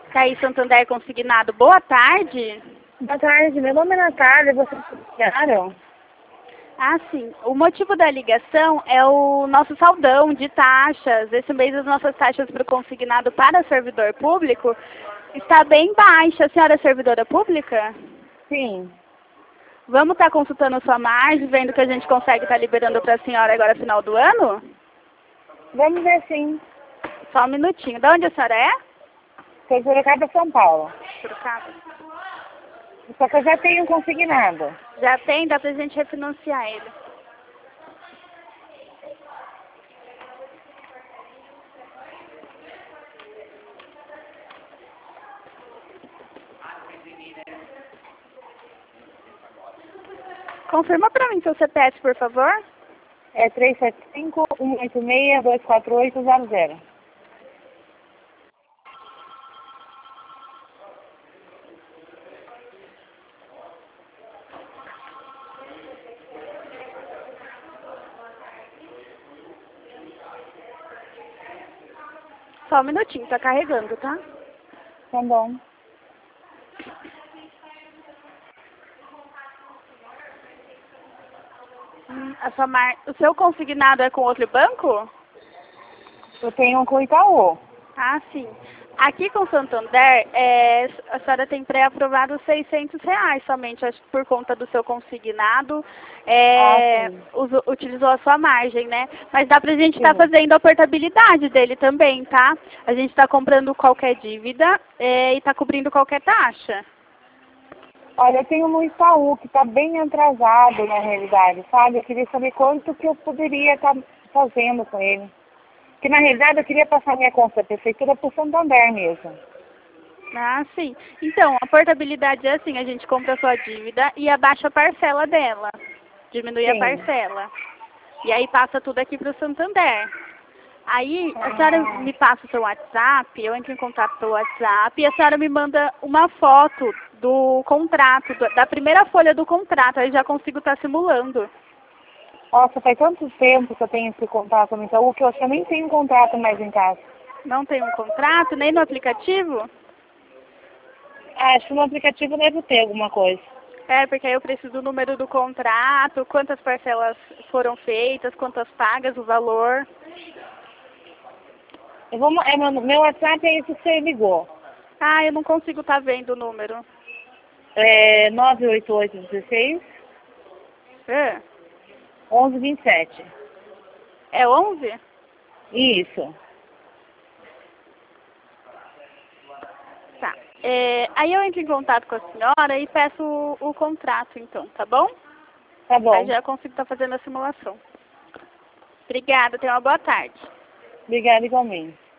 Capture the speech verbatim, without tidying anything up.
Caí Santander Consignado, boa tarde. Boa tarde, meu nome é Natália, vocês ligaram? Ah, sim. O motivo da ligação é o nosso saldão de taxas. Esse mês as nossas taxas para o consignado para servidor público está bem baixa. A senhora é servidora pública? Sim. Vamos estar consultando a sua margem, vendo que a gente consegue estar liberando para a senhora agora no final do ano? Vamos ver sim. Só um minutinho. De onde a senhora é? Sou de Sorocaba, São Paulo. Sorocaba. Só que eu já tenho um consignado. Já tem? Dá pra gente refinanciar ele. Confirma pra mim seu C P F, por favor. É três sete cinco, um oito seis, dois quatro oito zero zero. Só um minutinho, tá carregando, tá? Tá bom. Hum, a sua mar... O seu consignado é com outro banco? Eu tenho um com o Itaú. Ah, sim. Aqui com o Santander, é, a senhora tem pré-aprovado seiscentos reais somente, acho que por conta do seu consignado, é, Ah, sim. uso, utilizou a sua margem, né? Mas dá pra gente estar Sim. fazendo a portabilidade dele também, tá? A gente está comprando qualquer dívida é, e está cobrindo qualquer taxa. Olha, eu tenho um Itaú que está bem atrasado na realidade, sabe? Eu queria saber quanto que eu poderia estar fazendo com ele. Porque na realidade eu queria passar minha conta da prefeitura para o Santander mesmo. Ah, sim. Então, a portabilidade é assim, a gente compra a sua dívida e abaixa a parcela dela. Diminui a Sim. parcela. E aí passa tudo aqui para o Santander. Aí a senhora Ah, me passa o seu WhatsApp, eu entro em contato pelo WhatsApp e a senhora me manda uma foto do contrato, do- da primeira folha do contrato, aí já consigo estar simulando. nossa, faz tanto tempo que eu tenho esse contato no Itaú que eu acho que eu nem tenho contrato mais em casa. Não tem um contrato, nem no aplicativo? Acho que no aplicativo deve ter alguma coisa. É, porque aí eu preciso do número do contrato, quantas parcelas foram feitas, quantas pagas, o valor. Eu vou, é, meu, meu WhatsApp é esse que você ligou. Ah, eu não consigo estar vendo o número. É nove oito oito um seis, É, onze vinte e sete. é onze? Isso. Tá. É, aí eu entro em contato com a senhora e peço o, o contrato, então, tá bom? Tá Aí bom. já consigo estar fazendo a simulação. Obrigada, tenha uma boa tarde. Obrigada igualmente.